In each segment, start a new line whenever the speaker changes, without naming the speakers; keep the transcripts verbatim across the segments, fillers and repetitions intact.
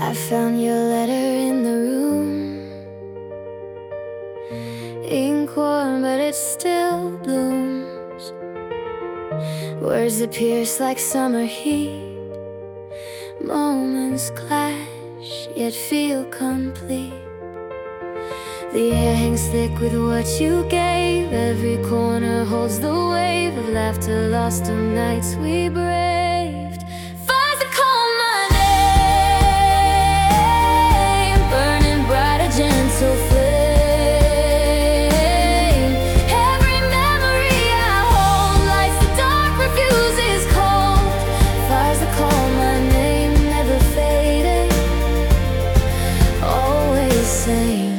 I found your letter in the room, ink worn but it still blooms. Words that pierce like summer heat, moments clash yet feel complete. The air hangs thick with what you gave. Every corner holds the wave of laughter lost on nights we braved. Fires that call my name, burning bright, a gentle flame. Every memory I hold lights the dark, refuses cold. Fires that call my name, never fading, always same.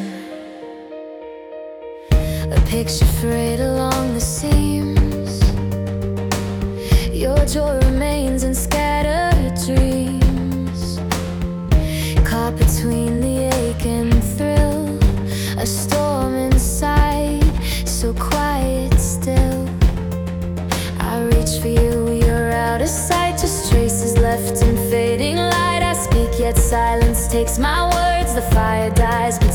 A picture frayed along the seams, your joy remains in scattered dreams. Caught between the ache and thrill, a storm inside, so quiet still. I reach for you, you're out of sight, just traces left in fading light. I speak yet silence takes my words, the fire dies.